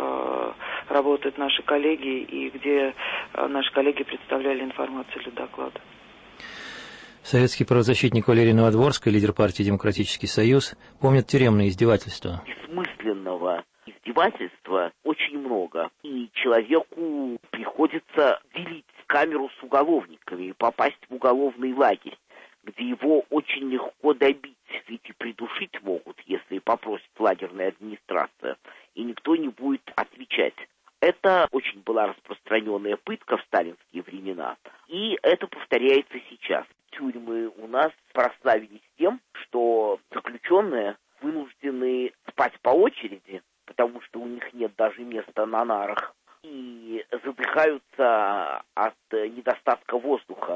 работают наши коллеги и где наши коллеги представляли информацию для доклада. Советский правозащитник Валерий Новодворский, лидер партии «Демократический союз», помнит тюремные издевательства. Бессмысленного издевательства очень много. И человеку приходится делить камеру с уголовниками и попасть в уголовный лагерь, где его очень легко добить, ведь и придушить могут, если попросит лагерная администрация, и никто не будет отвечать. Это очень была распространенная пытка в сталинские времена, и это повторяется сейчас. Тюрьмы у нас прославились тем, что заключенные вынуждены спать по очереди, потому что у них нет даже места на нарах, и задыхаются от недостатка воздуха.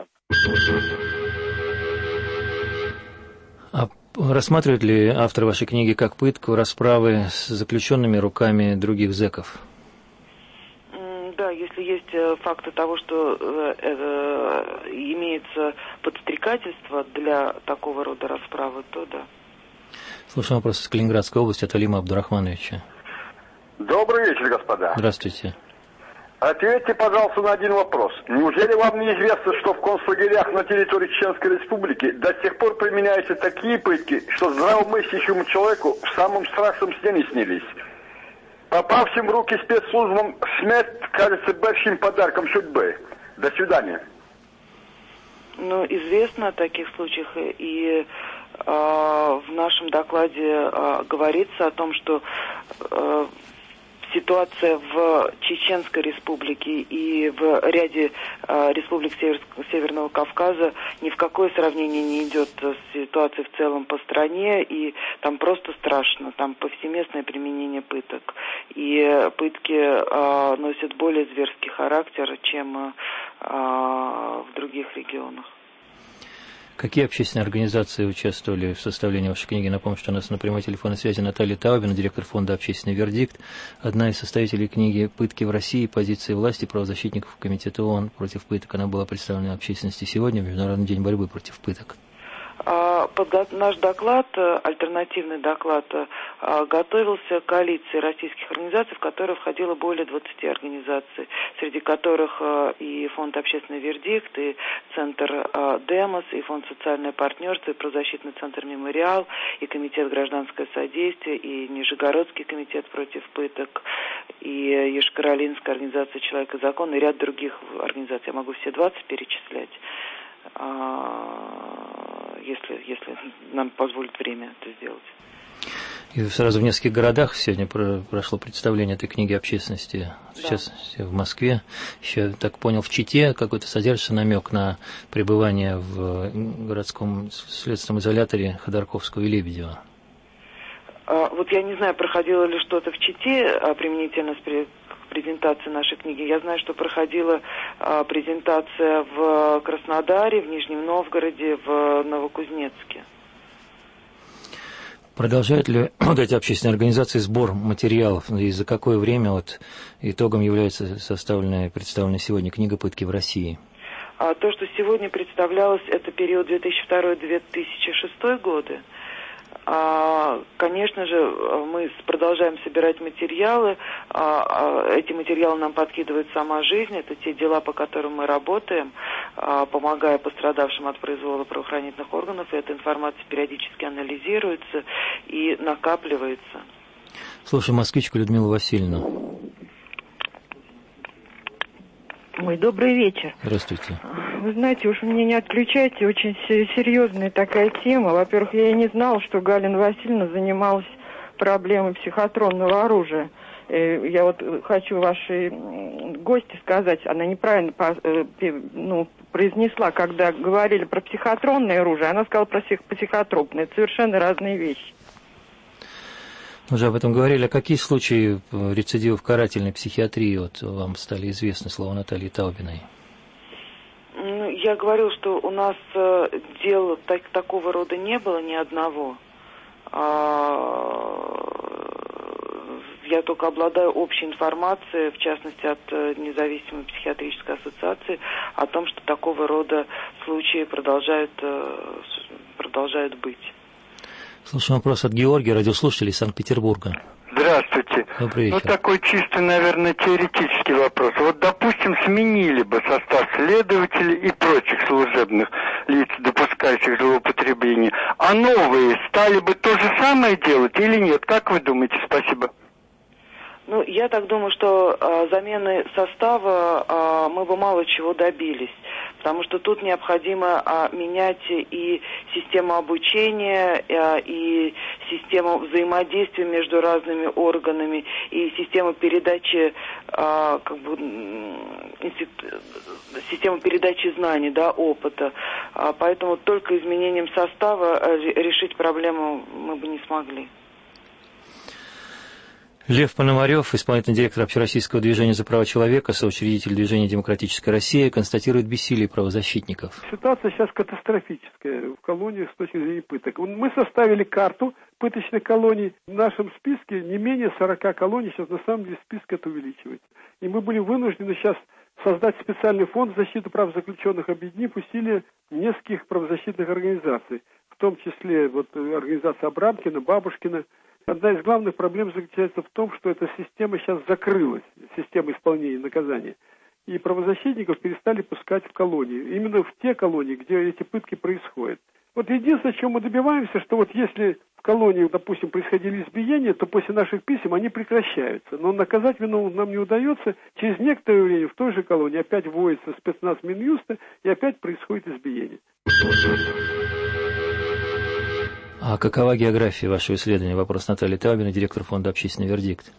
А рассматривает ли автор вашей книги как пытку расправы с заключенными руками других зэков? Да, если есть факты того, что имеется подстрекательство для такого рода расправы, то да. Слушаем вопрос из Калининградской области от Алима Абдурахмановича. Добрый вечер, господа. Здравствуйте. Ответьте, пожалуйста, на один вопрос. Неужели вам не известно, что в концлагерях на территории Чеченской Республики до сих пор применяются такие пытки, что здравомыслящему человеку в самом страшном сне не снились? Попавшим в руки спецслужбам смерть кажется большим подарком судьбы. До свидания. Ну, известно о таких случаях, и в нашем докладе говорится о том, что ситуация в Чеченской Республике и в ряде республик Северного Кавказа ни в какое сравнение не идет с ситуацией в целом по стране, и там просто страшно, там повсеместное применение пыток. И пытки носят более зверский характер, чем в других регионах. Какие общественные организации участвовали в составлении вашей книги? Напомню, что у нас на прямой телефонной связи Наталья Таубина, директор фонда «Общественный вердикт», одна из составителей книги «Пытки в России. Позиции власти правозащитников Комитета ООН против пыток». Она была представлена общественности сегодня, в Международный день борьбы против пыток. Наш доклад, альтернативный доклад, готовился коалицией российских организаций, в которую входило более 20 организаций, среди которых и фонд «Общественный вердикт», и центр «Демос», и фонд «Социальное партнерство», и правозащитный центр «Мемориал», и комитет «Гражданское содействие», и Нижегородский комитет против пыток, и Ешкаролинская организация «Человек и закон», и ряд других организаций. Я могу все 20 перечислять, если нам позволит время это сделать. И сразу в нескольких городах сегодня прошло представление этой книги общественности. Сейчас в Москве, еще, так понял, в Чите какой-то содержится намек на пребывание в городском следственном изоляторе Ходорковского и Лебедева. Вот я не знаю, проходило ли что-то в Чите применительно к презентации нашей книги. Я знаю, что проходила презентация в Краснодаре, в Нижнем Новгороде, в Новокузнецке. Продолжают ли вот эти общественные организации сбор материалов? И за какое время вот итогом является составленная и представленная сегодня книга «Пытки в России»? То, что сегодня представлялось, это период 2002-2006 годы. Конечно же, мы продолжаем собирать материалы. Эти материалы нам подкидывает сама жизнь. Это те дела, по которым мы работаем, помогая пострадавшим от произвола правоохранительных органов. И эта информация периодически анализируется и накапливается. Слушай, москвичку Людмилу Васильевну. Ой, добрый вечер. Здравствуйте. Вы знаете, уж меня не отключайте, очень серьезная такая тема. Во-первых, я и не знала, что Галина Васильевна занималась проблемой психотронного оружия. Я вот хочу вашей гости сказать, она неправильно произнесла, когда говорили про психотронное оружие, она сказала про психотропное. Это совершенно разные вещи. Уже об этом говорили. А какие случаи рецидивов карательной психиатрии вот вам стали известны, слова Натальи Таубиной? Я говорю, что у нас дел такого рода не было ни одного. Я только обладаю общей информацией, в частности, от независимой психиатрической ассоциации, о том, что такого рода случаи продолжают быть. Слушаем вопрос от Георгия, радиослушатель из Санкт-Петербурга. Здравствуйте. Добрый вечер. Ну, такой чисто, наверное, теоретический вопрос. Вот, допустим, сменили бы состав следователей и прочих служебных лиц, допускающих злоупотребление, а новые стали бы то же самое делать или нет? Как вы думаете? Спасибо. Ну, я так думаю, что замены состава мы бы мало чего добились, потому что тут необходимо менять и систему обучения, и систему взаимодействия между разными органами, и систему передачи, систему передачи знаний, опыта. Поэтому только изменением состава решить проблему мы бы не смогли. Лев Пономарев, исполнительный директор Общероссийского движения за права человека, соучредитель движения «Демократическая Россия», констатирует бессилие правозащитников. Ситуация сейчас катастрофическая в колониях с точки зрения пыток. Мы составили карту пыточных колоний. В нашем списке не менее 40 колоний, сейчас на самом деле список это увеличивается. И мы были вынуждены сейчас создать специальный фонд защиты прав заключенных, объединив усилия нескольких правозащитных организаций, в том числе организация Абрамкина, Бабушкина, Одна из главных проблем заключается в том, что эта система сейчас закрылась, система исполнения наказания. И правозащитников перестали пускать в колонии. Именно в те колонии, где эти пытки происходят. Вот единственное, чем мы добиваемся, что вот если в колонии, допустим, происходили избиения, то после наших писем они прекращаются. Но наказать виновных нам не удается. Через некоторое время в той же колонии опять вводится спецназ Минюста, и опять происходит избиение. А какова география вашего исследования? Вопрос Натальи Таубиной, директор фонда «Общественный вердикт».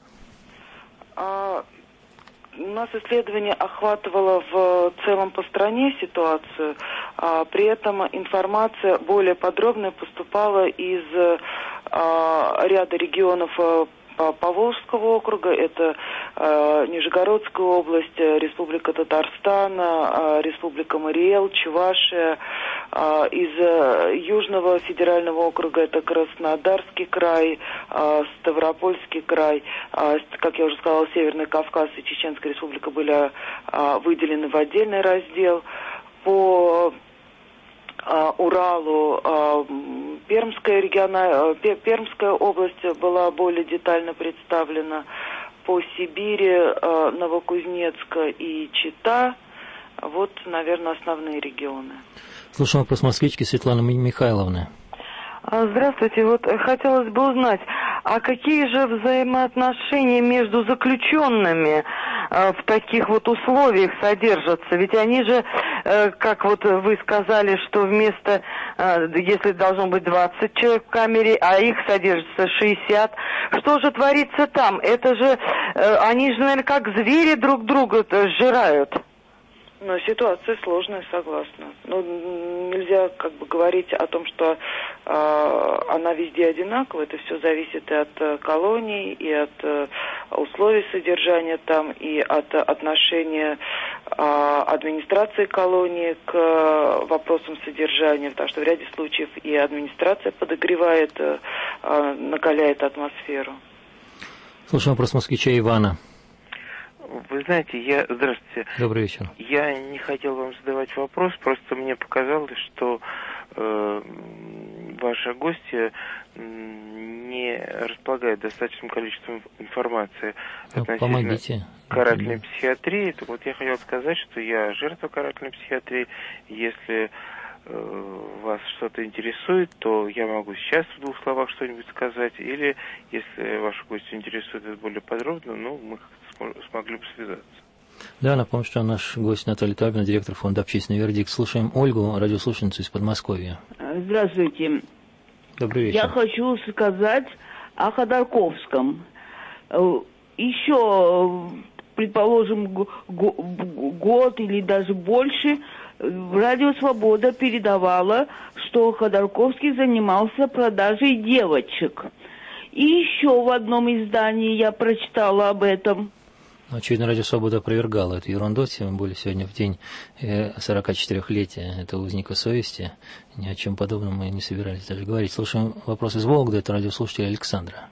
У нас исследование охватывало в целом по стране ситуацию, при этом информация более подробная поступала из ряда регионов Поволжского округа, это Нижегородская область, Республика Татарстан, Республика Мариэл, Чувашия, из Южного федерального округа это Краснодарский край, Ставропольский край, как я уже сказала, Северный Кавказ и Чеченская Республика были выделены в отдельный раздел. По Уралу Пермская область была более детально представлена, по Сибири Новокузнецк и Чита. Вот, наверное, основные регионы. Слушаем вопрос москвички Светланы Михайловны. Здравствуйте. Вот хотелось бы узнать, а какие же взаимоотношения между заключенными в таких вот условиях содержатся? Ведь они же, как вот вы сказали, что вместо, если должно быть 20 человек в камере, а их содержится 60, что же творится там? Это же, они же, наверное, как звери друг друга сжирают. Ну, ситуация сложная, согласна. Ну, нельзя как бы говорить о том, что она везде одинакова. Это все зависит и от колоний, и от условий содержания там, и от отношения администрации колонии к вопросам содержания. Потому что в ряде случаев и администрация подогревает, накаляет атмосферу. Слушаем вопрос москвича Ивана. Вы знаете, здравствуйте. Добрый вечер. Я не хотел вам задавать вопрос, просто мне показалось, что ваша гостья не располагает достаточным количеством информации относительно карательной психиатрии. Вот я хотел сказать, что я жертва карательной психиатрии. Если вас что-то интересует, то я могу сейчас в 2 словах что-нибудь сказать, или если вашу гостью интересует это более подробно, мы смогли бы связаться. Да, напомню, что наш гость Наталья Таубина, директор фонда «Общественный вердикт». Слушаем Ольгу, радиослушательницу из Подмосковья. Здравствуйте. Добрый вечер. Я хочу сказать о Ходорковском. Еще, предположим, год или даже больше Радио «Свобода» передавала, что Ходорковский занимался продажей девочек. И еще в одном издании я прочитала об этом. Очевидно, Радио «Свобода» опровергала эту ерунду, тем более сегодня в день 44-летия этого узника совести. Ни о чем подобном мы не собирались даже говорить. Слушаем вопрос из Вологды, это радиослушатель Александра.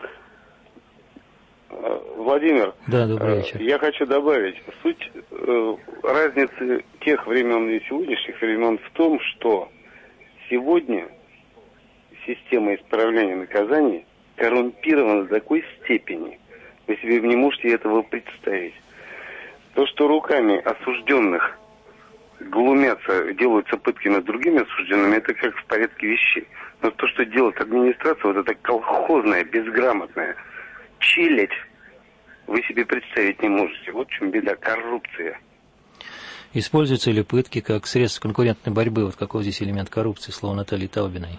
Владимир, да, добрый вечер. Я хочу добавить, суть разницы тех времен и сегодняшних времен в том, что сегодня система исправления наказаний коррумпирована до такой степени, вы себе не можете этого представить. То, что руками осужденных глумятся, делаются пытки над другими осужденными, это как в порядке вещей. Но то, что делает администрация, вот это колхозная, безграмотная челядь, вы себе представить не можете. Вот в чем беда, коррупция. Используются ли пытки как средство конкурентной борьбы? Вот какой здесь элемент коррупции, слово Натальи Таубиной?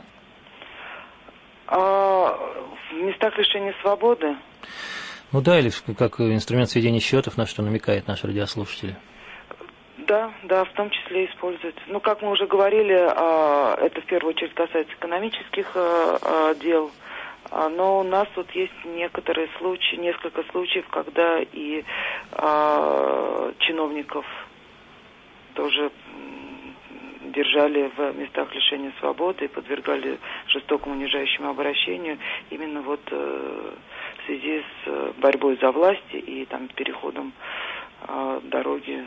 В местах лишения свободы? Ну да, или как инструмент сведения счетов, на что намекает наш радиослушатель. Да, в том числе используют. Ну, как мы уже говорили, это в первую очередь касается экономических дел. Но у нас вот есть несколько случаев, когда и чиновников тоже держали в местах лишения свободы и подвергали жестокому унижающему обращению именно вот в связи с борьбой за власть и там переходом дороги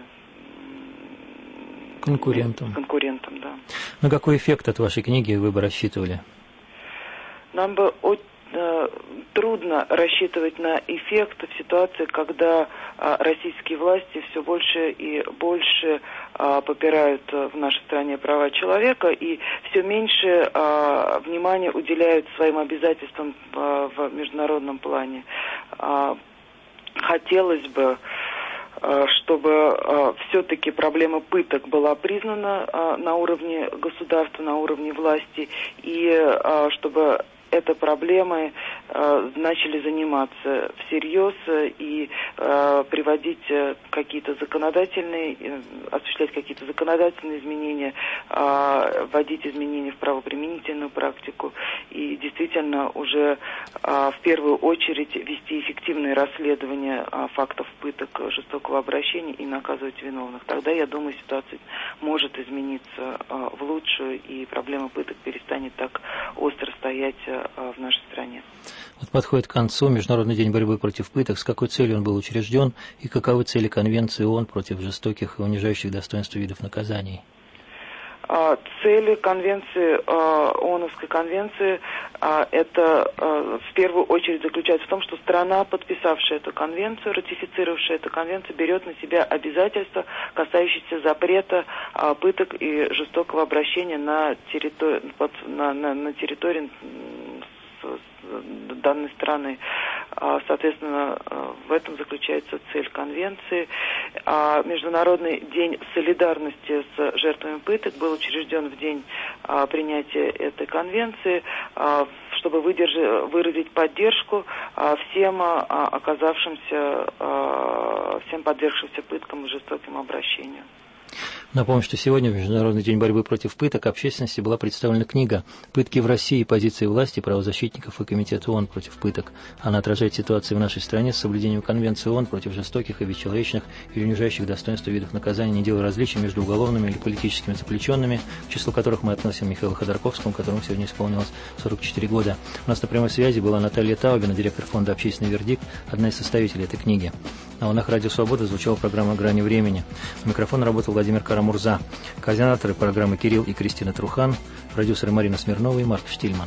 конкурентам, да. На какой эффект от вашей книги вы бы рассчитывали? Нам бы трудно рассчитывать на эффект в ситуации, когда российские власти все больше и больше попирают в нашей стране права человека и все меньше внимания уделяют своим обязательствам в международном плане. Хотелось бы, чтобы все-таки проблема пыток была признана на уровне государства, на уровне власти, и чтобы этой проблемой начали заниматься всерьез и приводить какие-то законодательные, осуществлять какие-то законодательные изменения, вводить изменения в правоприменительную практику и действительно уже в первую очередь вести эффективные расследования фактов пыток, жестокого обращения и наказывать виновных. Тогда, я думаю, ситуация может измениться в лучшую, и проблема пыток перестанет так остро стоять в нашей стране. Вот подходит к концу Международный день борьбы против пыток. С какой целью он был учрежден и каковы цели Конвенции ООН против жестоких и унижающих достоинство видов наказаний? Цели конвенции, ООНовской конвенции, это в первую очередь заключается в том, что страна, подписавшая эту конвенцию, ратифицировавшая эту конвенцию, берет на себя обязательства, касающиеся запрета пыток и жестокого обращения на территории данной страны. Соответственно, в этом заключается цель конвенции. Международный день солидарности с жертвами пыток был учрежден в день принятия этой конвенции, чтобы выразить поддержку всем подвергшимся пыткам и жестоким обращениям. Напомню, что сегодня в Международный день борьбы против пыток общественности была представлена книга «Пытки в России. Позиции власти, правозащитников и Комитета ООН против пыток». Она отражает ситуацию в нашей стране с соблюдением Конвенции ООН против жестоких и бесчеловечных или унижающих достоинство видов наказания, не делая различий между уголовными или политическими заключенными, к числу которых мы относим Михаила Ходорковского, которому сегодня исполнилось 44 года. У нас на прямой связи была Наталья Таубина, директор фонда «Общественный вердикт», одна из составителей этой книги. На волнах «Радио Свобода» звучала программа «Грани времени». У микрофона работал Владимир Карамурза. Координаторы программы Кирилл и Кристина Трухан, продюсеры Марина Смирнова и Марк Штильман.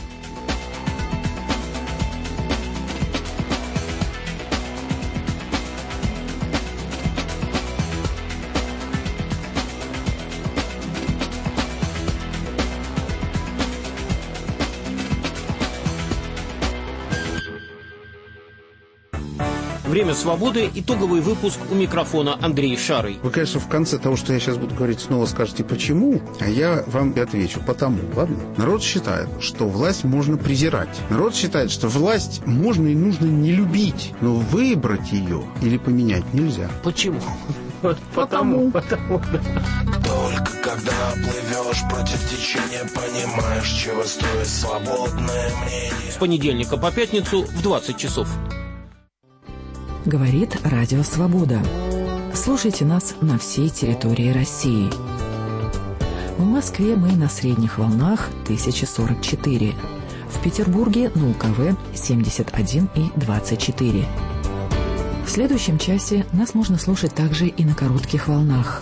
«Время свободы», итоговый выпуск, у микрофона Андрей Шарый. Вы, конечно, в конце того, что я сейчас буду говорить, снова скажете «почему?», а я вам отвечу «потому». Ладно? Народ считает, что власть можно презирать. Народ считает, что власть можно и нужно не любить, но выбрать ее или поменять нельзя. Почему? Потому. Только когда плывешь против течения, понимаешь, чего стоит свободное мнение. С понедельника по пятницу в 20 часов. Говорит Радио Свобода. Слушайте нас на всей территории России. В Москве мы на средних волнах 1044. В Петербурге на УКВ 71 и 24. В следующем часе нас можно слушать также и на коротких волнах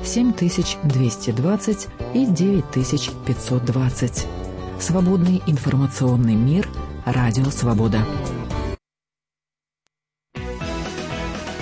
7220 и 9520. Свободный информационный мир. Радио Свобода.